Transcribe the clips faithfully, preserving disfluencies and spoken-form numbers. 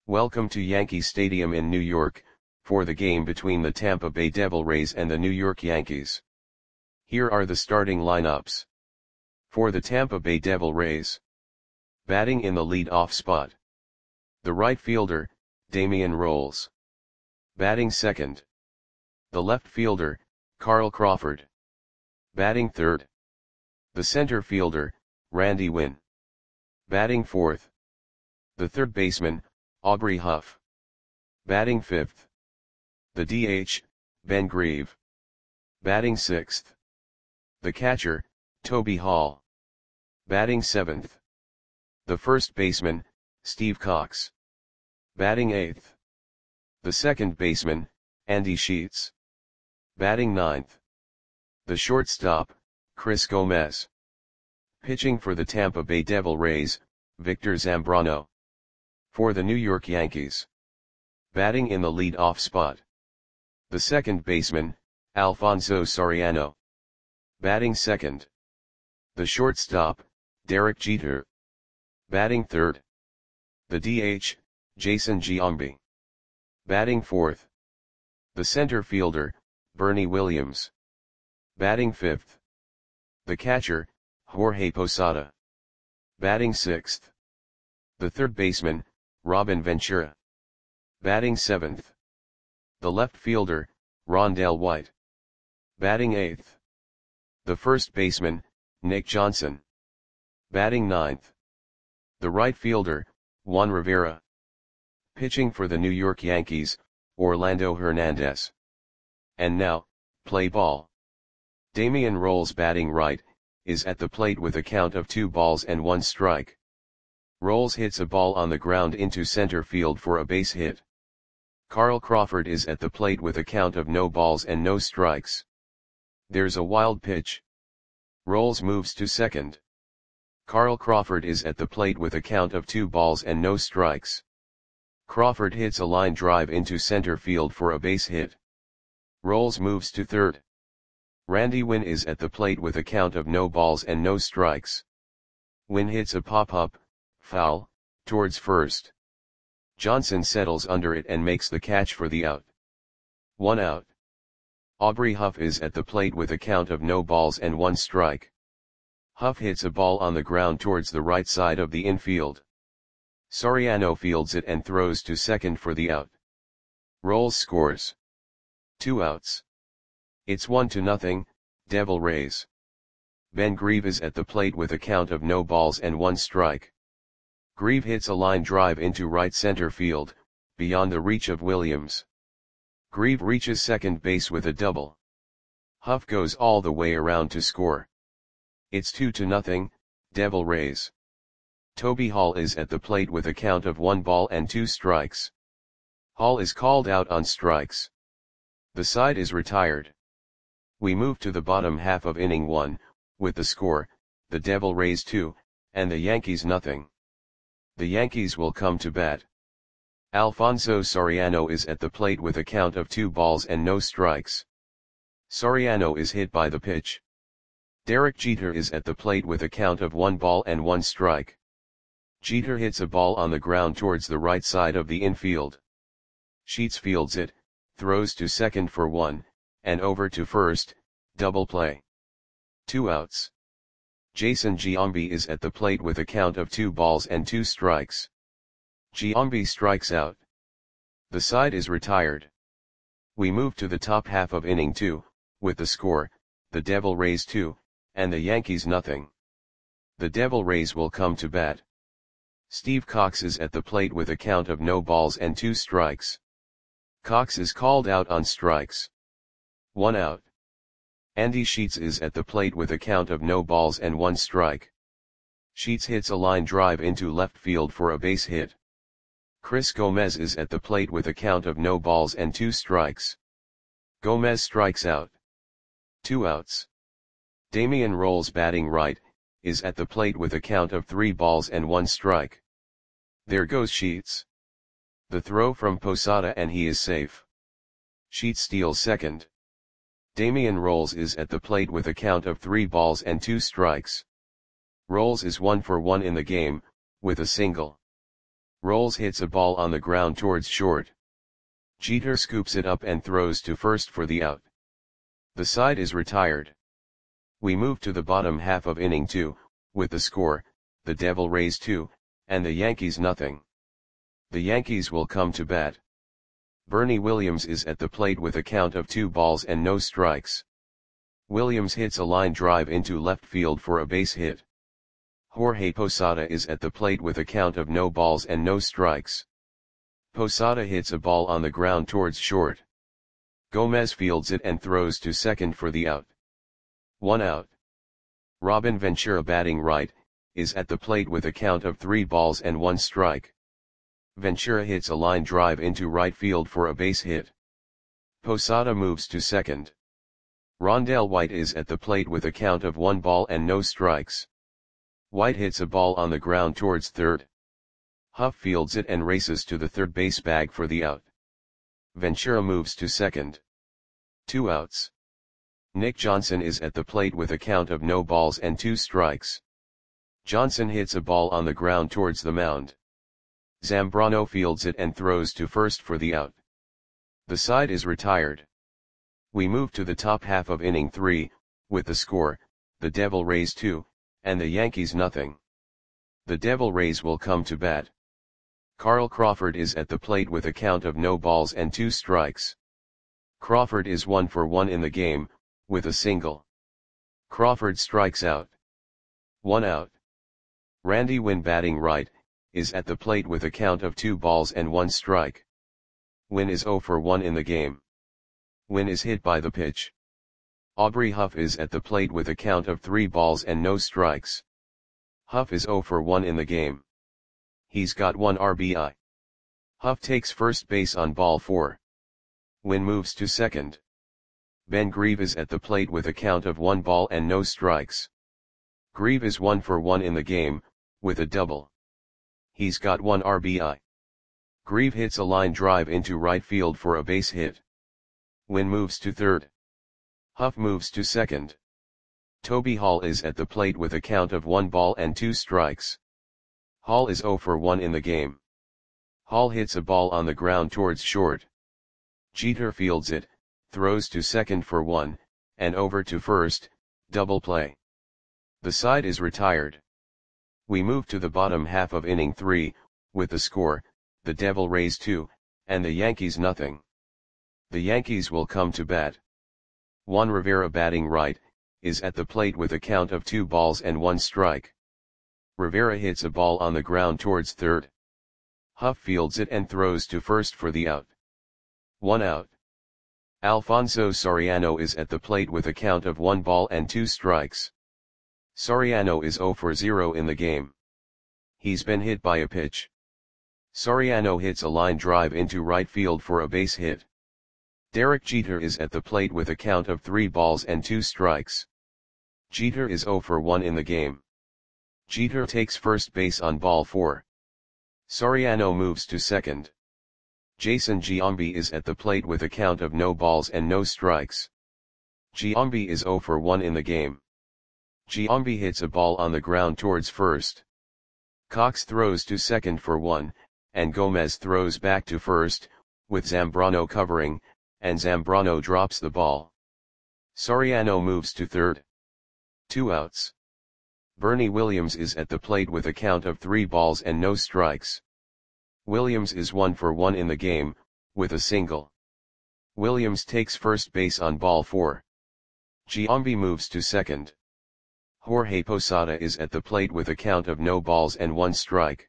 Welcome to Yankee Stadium in New York, for the game between the Tampa Bay Devil Rays and the New York Yankees. Here are the starting lineups. For the Tampa Bay Devil Rays. Batting in the lead-off spot. The right fielder, Damian Rolls. Batting second. The left fielder, Carl Crawford. Batting third. The center fielder, Randy Winn. Batting fourth. The third baseman, Aubrey Huff. Batting fifth. The D H, Ben Grieve. Batting sixth. The catcher, Toby Hall. Batting seventh. The first baseman, Steve Cox. Batting eighth. The second baseman, Andy Sheets. Batting ninth. The shortstop, Chris Gomez. Pitching for the Tampa Bay Devil Rays, Victor Zambrano. For the New York Yankees. Batting in the lead-off spot. The second baseman, Alfonso Soriano. Batting second. The shortstop, Derek Jeter. Batting third. The D H, Jason Giambi. Batting fourth. The center fielder, Bernie Williams. Batting fifth. The catcher, Jorge Posada. Batting sixth. The third baseman, Robin Ventura. Batting seventh. The left fielder, Rondell White. Batting eighth. The first baseman, Nick Johnson. Batting ninth. The right fielder, Juan Rivera. Pitching for the New York Yankees, Orlando Hernandez. And now, play ball. Damian Rolls batting right, is at the plate with a count of two balls and one strike. Rolls hits a ball on the ground into center field for a base hit. Carl Crawford is at the plate with a count of no balls and no strikes. There's a wild pitch. Rolls moves to second. Carl Crawford is at the plate with a count of two balls and no strikes. Crawford hits a line drive into center field for a base hit. Rolls moves to third. Randy Winn is at the plate with a count of no balls and no strikes. Winn hits a pop-up, foul, towards first. Johnson settles under it and makes the catch for the out. One out. Aubrey Huff is at the plate with a count of no balls and one strike. Huff hits a ball on the ground towards the right side of the infield. Soriano fields it and throws to second for the out. Rolls scores. Two outs. It's one to nothing, Devil Rays. Ben Grieve is at the plate with a count of no balls and one strike. Grieve hits a line drive into right center field, beyond the reach of Williams. Grieve reaches second base with a double. Huff goes all the way around to score. It's two to nothing, Devil Rays. Toby Hall is at the plate with a count of one ball and two strikes. Hall is called out on strikes. The side is retired. We move to the bottom half of inning one, with the score, the Devil Rays two, and the Yankees nothing. The Yankees will come to bat. Alfonso Soriano is at the plate with a count of two balls and no strikes. Soriano is hit by the pitch. Derek Jeter is at the plate with a count of one ball and one strike. Jeter hits a ball on the ground towards the right side of the infield. Sheets fields it, throws to second for one, and over to first, double play. Two outs. Jason Giambi is at the plate with a count of two balls and two strikes. Giambi strikes out. The side is retired. We move to the top half of inning two, with the score, the Devil Rays two, and the Yankees nothing. The Devil Rays will come to bat. Steve Cox is at the plate with a count of no balls and two strikes. Cox is called out on strikes. One out. Andy Sheets is at the plate with a count of no balls and one strike. Sheets hits a line drive into left field for a base hit. Chris Gomez is at the plate with a count of no balls and two strikes. Gomez strikes out. Two outs. Damian Rolls batting right, is at the plate with a count of three balls and one strike. There goes Sheets. The throw from Posada and he is safe. Sheets steals second. Damian Rolls is at the plate with a count of three balls and two strikes. Rolls is one for one in the game, with a single. Rolls hits a ball on the ground towards short. Jeter scoops it up and throws to first for the out. The side is retired. We move to the bottom half of inning two, with the score, the Devil Rays two, and the Yankees nothing. The Yankees will come to bat. Bernie Williams is at the plate with a count of two balls and no strikes. Williams hits a line drive into left field for a base hit. Jorge Posada is at the plate with a count of no balls and no strikes. Posada hits a ball on the ground towards short. Gomez fields it and throws to second for the out. One out. Robin Ventura, batting right, is at the plate with a count of three balls and one strike. Ventura hits a line drive into right field for a base hit. Posada moves to second. Rondell White is at the plate with a count of one ball and no strikes. White hits a ball on the ground towards third. Huff fields it and races to the third base bag for the out. Ventura moves to second. Two outs. Nick Johnson is at the plate with a count of no balls and two strikes. Johnson hits a ball on the ground towards the mound. Zambrano fields it and throws to first for the out. The side is retired. We move to the top half of inning three, with the score, the Devil Rays two, and the Yankees nothing. The Devil Rays will come to bat. Carl Crawford is at the plate with a count of no balls and two strikes. Crawford is one for one in the game, with a single. Crawford strikes out. One out. Randy Winn, batting right, is at the plate with a count of two balls and one strike. Winn is zero for one in the game. Winn is hit by the pitch. Aubrey Huff is at the plate with a count of three balls and no strikes. Huff is zero for one in the game. He's got one R B I. Huff takes first base on ball four. Winn moves to second. Ben Grieve is at the plate with a count of one ball and no strikes. Grieve is one for one in the game, with a double. He's got one R B I. Grieve hits a line drive into right field for a base hit. Winn moves to third. Huff moves to second. Toby Hall is at the plate with a count of one ball and two strikes. Hall is zero for one in the game. Hall hits a ball on the ground towards short. Jeter fields it, throws to second for one, and over to first, double play. The side is retired. We move to the bottom half of inning three, with the score, the Devil Rays two, and the Yankees nothing. The Yankees will come to bat. Juan Rivera, batting right, is at the plate with a count of two balls and one strike. Rivera hits a ball on the ground towards third. Huff fields it and throws to first for the out. One out. Alfonso Soriano is at the plate with a count of one ball and two strikes. Soriano is zero for zero in the game. He's been hit by a pitch. Soriano hits a line drive into right field for a base hit. Derek Jeter is at the plate with a count of three balls and two strikes. Jeter is zero for one in the game. Jeter takes first base on ball four. Soriano moves to second. Jason Giambi is at the plate with a count of no balls and no strikes. Giambi is zero for one in the game. Giambi hits a ball on the ground towards first. Cox throws to second for one, and Gomez throws back to first, with Zambrano covering, and Zambrano drops the ball. Soriano moves to third. Two outs. Bernie Williams is at the plate with a count of three balls and no strikes. Williams is one for one in the game, with a single. Williams takes first base on ball four. Giambi moves to second. Jorge Posada is at the plate with a count of no balls and one strike.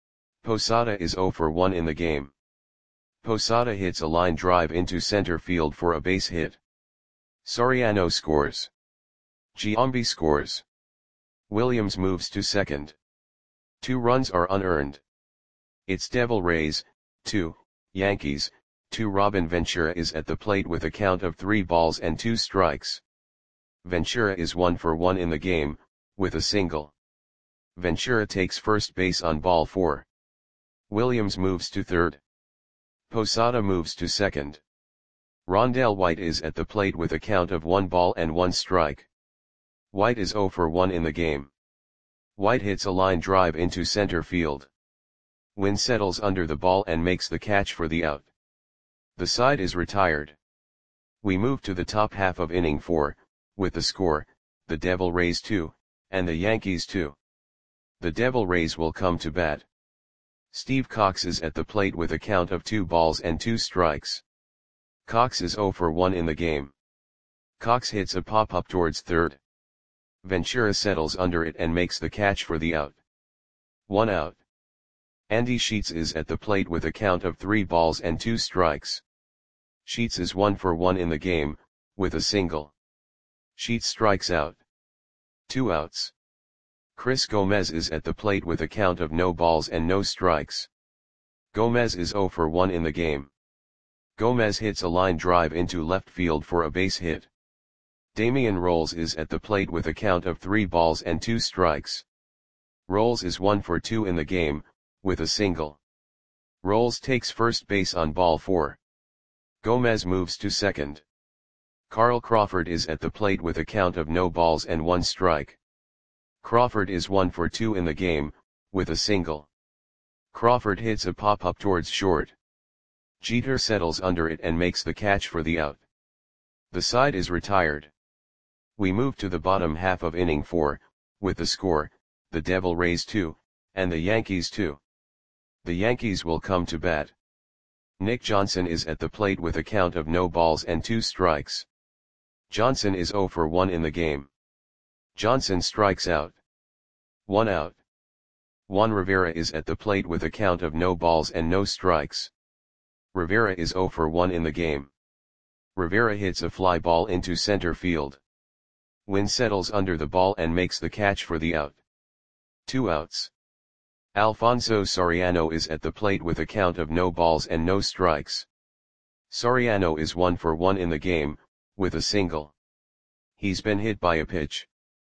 Posada is zero for one in the game. Posada hits a line drive into center field for a base hit. Soriano scores. Giambi scores. Williams moves to second. Two runs are unearned. It's Devil Rays, two, Yankees, two. Robin Ventura is at the plate with a count of three balls and two strikes. Ventura is one for one in the game, with a single. Ventura takes first base on ball four. Williams moves to third. Posada moves to second. Rondell White is at the plate with a count of one ball and one strike. White is zero for one in the game. White hits a line drive into center field. Win settles under the ball and makes the catch for the out. The side is retired. We move to the top half of inning four, with the score, the Devil Rays two, and the Yankees two. The Devil Rays will come to bat. Steve Cox is at the plate with a count of two balls and two strikes. Cox is oh for one in the game. Cox hits a pop-up towards third. Ventura settles under it and makes the catch for the out. One out. Andy Sheets is at the plate with a count of three balls and two strikes. Sheets is one for one in the game, with a single. Sheets strikes out. Two outs. Chris Gomez is at the plate with a count of no balls and no strikes. Gomez is oh for one in the game. Gomez hits a line drive into left field for a base hit. Damian Rolls is at the plate with a count of three balls and two strikes. Rolls is one for two in the game, with a single. Rolls takes first base on ball four. Gomez moves to second. Carl Crawford is at the plate with a count of no balls and one strike. Crawford is one for two in the game, with a single. Crawford hits a pop-up towards short. Jeter settles under it and makes the catch for the out. The side is retired. We move to the bottom half of inning four, with the score, the Devil Rays two, and the Yankees two. The Yankees will come to bat. Nick Johnson is at the plate with a count of no balls and two strikes. Johnson is oh for one in the game. Johnson strikes out. One out. Juan Rivera is at the plate with a count of no balls and no strikes. Rivera is oh for one in the game. Rivera hits a fly ball into center field. Win settles under the ball and makes the catch for the out. Two outs. Alfonso Soriano is at the plate with a count of no balls and no strikes. Soriano is one for one in the game, with a single. He's been hit by a pitch.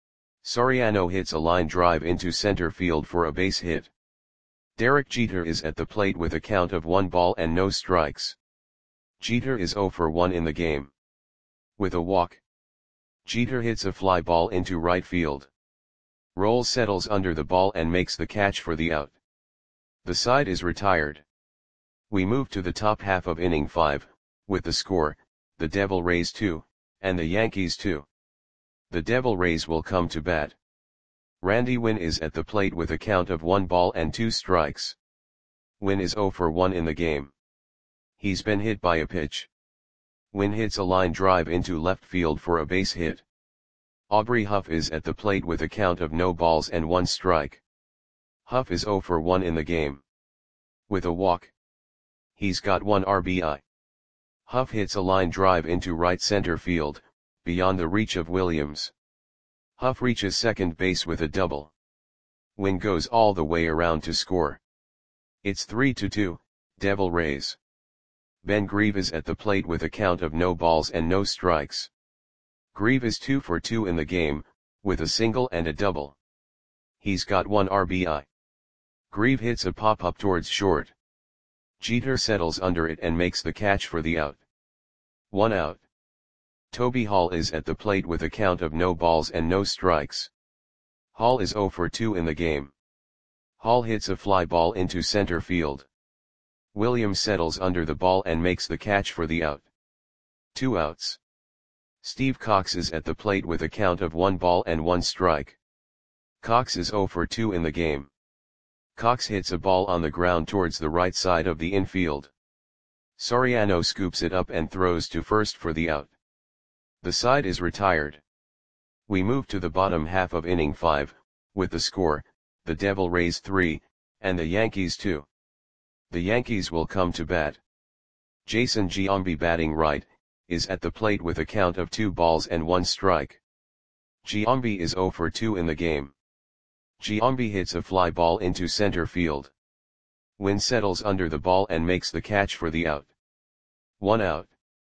Soriano hits a line drive into center field for a base hit. Derek Jeter is at the plate with a count of one ball and no strikes. Jeter is oh for one in the game. With a walk. Jeter hits a fly ball into right field. Rolls settles under the ball and makes the catch for the out. The side is retired. We move to the top half of inning five, with the score, the Devil Rays two, and the Yankees two. The Devil Rays will come to bat. Randy Winn is at the plate with a count of one ball and two strikes. Winn is oh for one in the game. He's been hit by a pitch. Winn hits a line drive into left field for a base hit. Aubrey Huff is at the plate with a count of no balls and one strike. Huff is oh for one in the game. With a walk. He's got one R B I. Huff hits a line drive into right center field, beyond the reach of Williams. Huff reaches second base with a double. Winn goes all the way around to score. It's three to two, Devil Rays. Ben Grieve is at the plate with a count of no balls and no strikes. Grieve is two for two in the game, with a single and a double. He's got one R B I. Grieve hits a pop-up towards short. Jeter settles under it and makes the catch for the out. One out. Toby Hall is at the plate with a count of no balls and no strikes. Hall is oh for two in the game. Hall hits a fly ball into center field. Williams settles under the ball and makes the catch for the out. Two outs. Steve Cox is at the plate with a count of one ball and one strike. Cox is oh for two in the game. Cox hits a ball on the ground towards the right side of the infield. Soriano scoops it up and throws to first for the out. The side is retired. We move to the bottom half of inning five, with the score, the Devil Rays three, and the Yankees two. The Yankees will come to bat. Jason Giambi, batting right, is at the plate with a count of two balls and one strike. Giambi is oh for two in the game. Giambi hits a fly ball into center field. Winn settles under the ball and makes the catch for the out. One out.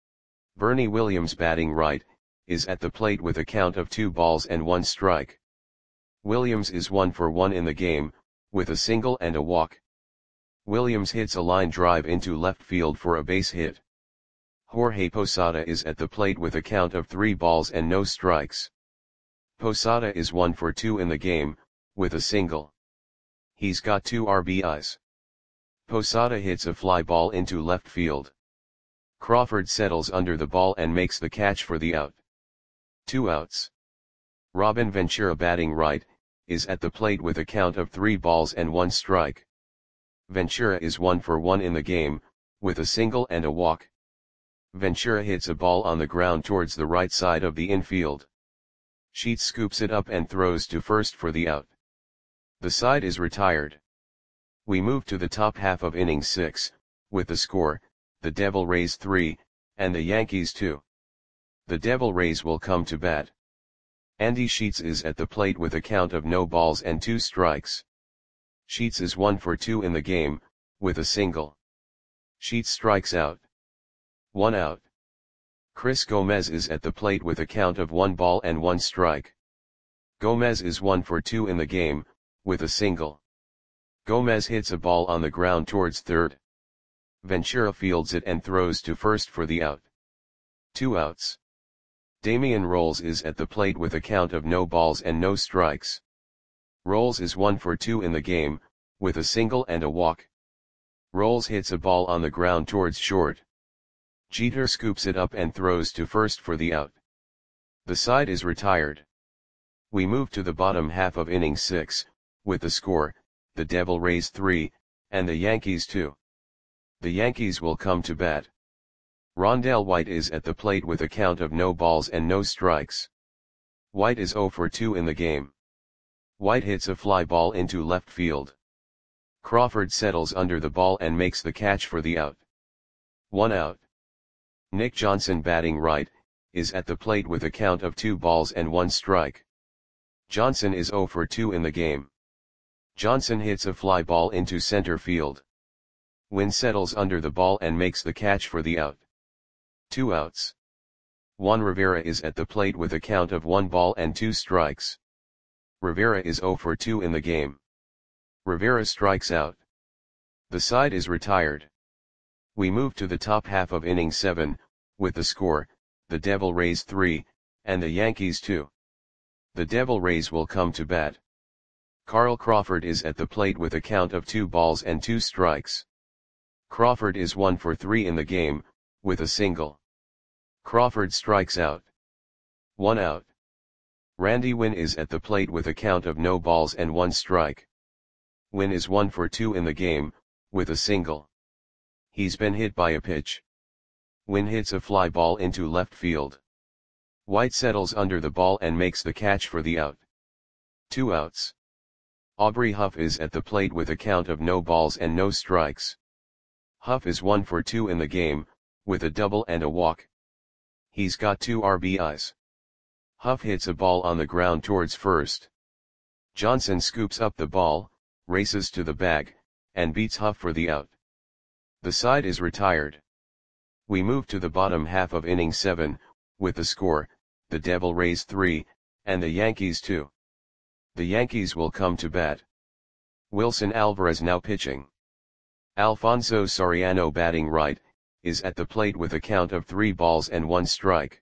Bernie Williams, batting right, is at the plate with a count of two balls and one strike. Williams is one for one in the game, with a single and a walk. Williams hits a line drive into left field for a base hit. Jorge Posada is at the plate with a count of three balls and no strikes. Posada is one for two in the game, with a single. He's got two R B Is. Posada hits a fly ball into left field. Crawford settles under the ball and makes the catch for the out. Two outs. Robin Ventura, batting right, is at the plate with a count of three balls and one strike. Ventura is one for one in the game, with a single and a walk. Ventura hits a ball on the ground towards the right side of the infield. Sheets scoops it up and throws to first for the out. The side is retired. We move to the top half of inning six, with the score, the Devil Rays three, and the Yankees two. The Devil Rays will come to bat. Andy Sheets is at the plate with a count of no balls and two strikes. Sheets is one for two in the game, with a single. Sheets strikes out. One out. Chris Gomez is at the plate with a count of one ball and one strike. Gomez is one for two in the game, with a single. Gomez hits a ball on the ground towards third. Ventura fields it and throws to first for the out. Two outs. Damian Rolls is at the plate with a count of no balls and no strikes. Rolls is one for two in the game, with a single and a walk. Rolls hits a ball on the ground towards short. Jeter scoops it up and throws to first for the out. The side is retired. We move to the bottom half of inning six, with the score, the Devil Rays three, and the Yankees two. The Yankees will come to bat. Rondell White is at the plate with a count of no balls and no strikes. White is zero for two in the game. White hits a fly ball into left field. Crawford settles under the ball and makes the catch for the out. One out. Nick Johnson, batting right, is at the plate with a count of two balls and one strike. Johnson is zero for two in the game. Johnson hits a fly ball into center field. Wynn settles under the ball and makes the catch for the out. Two outs. Juan Rivera is at the plate with a count of one ball and two strikes. Rivera is zero for two in the game. Rivera strikes out. The side is retired. We move to the top half of inning seven, with the score, the Devil Rays three, and the Yankees two. The Devil Rays will come to bat. Carl Crawford is at the plate with a count of two balls and two strikes. Crawford is one for three in the game, with a single. Crawford strikes out. One out. Randy Wynn is at the plate with a count of no balls and one strike. Wynn is one for two in the game, with a single. He's been hit by a pitch. Wynn hits a fly ball into left field. White settles under the ball and makes the catch for the out. Two outs. Aubrey Huff is at the plate with a count of no balls and no strikes. Huff is one for two in the game, with a double and a walk. He's got two R B Is. Huff hits a ball on the ground towards first. Johnson scoops up the ball, races to the bag, and beats Huff for the out. The side is retired. We move to the bottom half of inning seven, with the score, the Devil Rays three, and the Yankees two. The Yankees will come to bat. Wilson Alvarez now pitching. Alfonso Soriano, batting right, is at the plate with a count of three balls and one strike.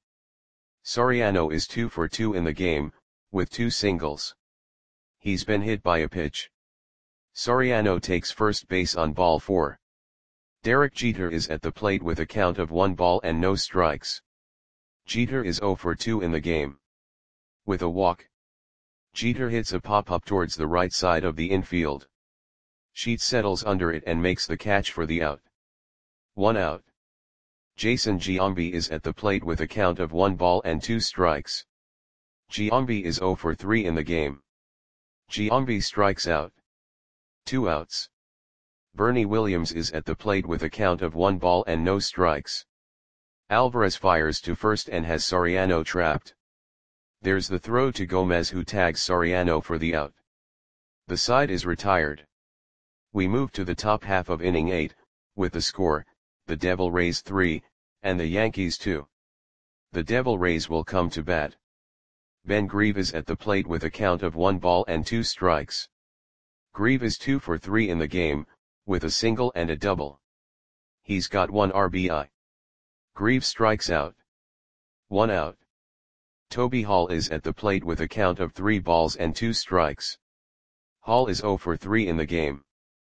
Soriano is two for two in the game, with two singles. He's been hit by a pitch. Soriano takes first base on ball four. Derek Jeter is at the plate with a count of one ball and no strikes. Jeter is zero for two in the game. With a walk. Jeter hits a pop-up towards the right side of the infield. Sheets settles under it and makes the catch for the out. One out. Jason Giambi is at the plate with a count of one ball and two strikes. Giambi is zero for three in the game. Giambi strikes out. Two outs. Bernie Williams is at the plate with a count of one ball and no strikes. Alvarez fires to first and has Soriano trapped. There's the throw to Gomez, who tags Soriano for the out. The side is retired. We move to the top half of inning eight, with the score, the Devil Rays three, and the Yankees two. The Devil Rays will come to bat. Ben Grieve is at the plate with a count of one ball and two strikes. Grieve is two for three in the game, with a single and a double. He's got one R B I. Grieve strikes out. One out. Toby Hall is at the plate with a count of three balls and two strikes. Hall is zero for three in the game.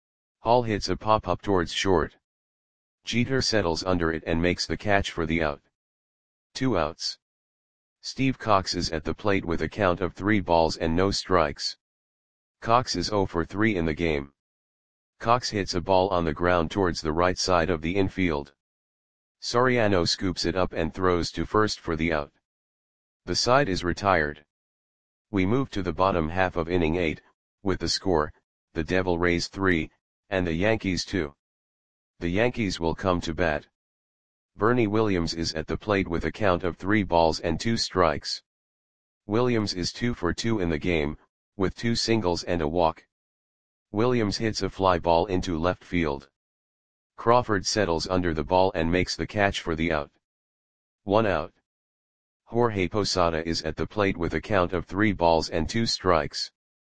Hall hits a pop-up towards short. Jeter settles under it and makes the catch for the out. Two outs. Steve Cox is at the plate with a count of three balls and no strikes. Cox is oh for three in the game. Cox hits a ball on the ground towards the right side of the infield. Soriano scoops it up and throws to first for the out. The side is retired. We move to the bottom half of inning eight, with the score, the Devil Rays three, and the Yankees two. The Yankees will come to bat. Bernie Williams is at the plate with a count of three balls and two strikes. Williams is two for two in the game, with two singles and a walk. Williams hits a fly ball into left field. Crawford settles under the ball and makes the catch for the out. One out. Jorge Posada is at the plate with a count of three balls and two strikes.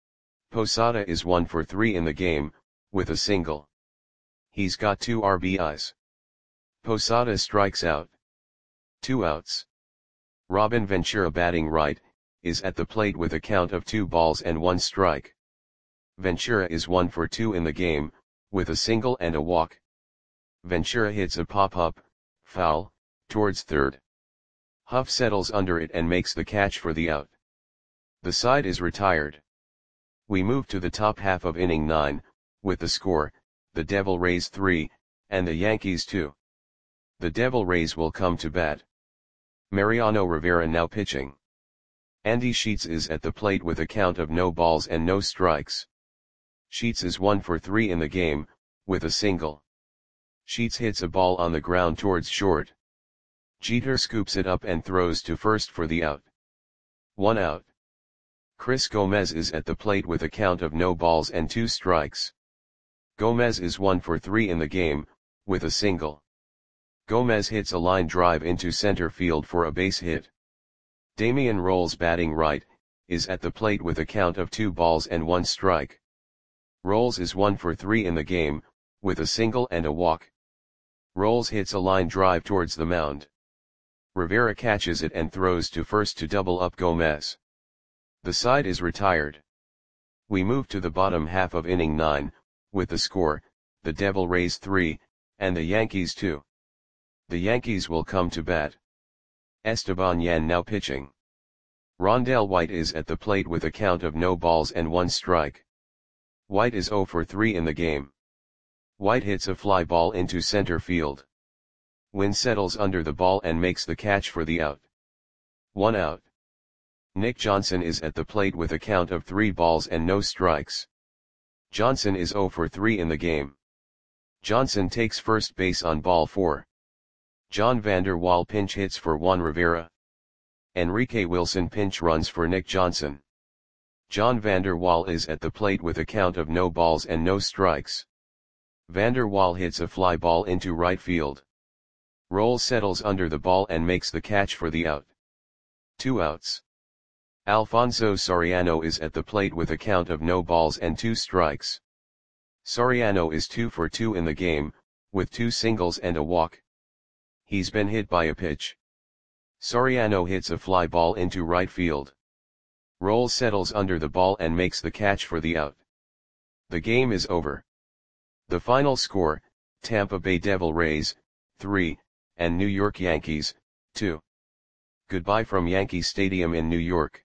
Posada is one for three in the game, with a single. He's got two R B Is. Posada strikes out. Two outs. Robin Ventura, batting right, is at the plate with a count of two balls and one strike. Ventura is one for two in the game, with a single and a walk. Ventura hits a pop-up, foul, towards third. Huff settles under it and makes the catch for the out. The side is retired. We move to the top half of inning nine, with the score, the Devil Rays three, and the Yankees two. The Devil Rays will come to bat. Mariano Rivera now pitching. Andy Sheets is at the plate with a count of no balls and no strikes. Sheets is one for three in the game, with a single. Sheets hits a ball on the ground towards short. Jeter scoops it up and throws to first for the out. One out. Chris Gomez is at the plate with a count of no balls and two strikes. Gomez is one for three in the game, with a single. Gomez hits a line drive into center field for a base hit. Damian Rolls, batting right, is at the plate with a count of two balls and one strike. Rolls is one for three in the game, with a single and a walk. Rolls hits a line drive towards the mound. Rivera catches it and throws to first to double up Gomez. The side is retired. We move to the bottom half of inning nine, with the score, the Devil Rays three, and the Yankees two. The Yankees will come to bat. Esteban Yan now pitching. Rondell White is at the plate with a count of no balls and one strike. White is oh for three in the game. White hits a fly ball into center field. Wynn settles under the ball and makes the catch for the out. One out. Nick Johnson is at the plate with a count of three balls and no strikes. Johnson is oh for three in the game. Johnson takes first base on ball four. John Vander Wal pinch hits for Juan Rivera. Enrique Wilson pinch runs for Nick Johnson. John Vander Wal is at the plate with a count of no balls and no strikes. Vander Wal hits a fly ball into right field. Rolls settles under the ball and makes the catch for the out. Two outs. Alfonso Soriano is at the plate with a count of no balls and two strikes. Soriano is two for two in the game, with two singles and a walk. He's been hit by a pitch. Soriano hits a fly ball into right field. Rolls settles under the ball and makes the catch for the out. The game is over. The final score, Tampa Bay Devil Rays, three, and New York Yankees, two. Goodbye from Yankee Stadium in New York.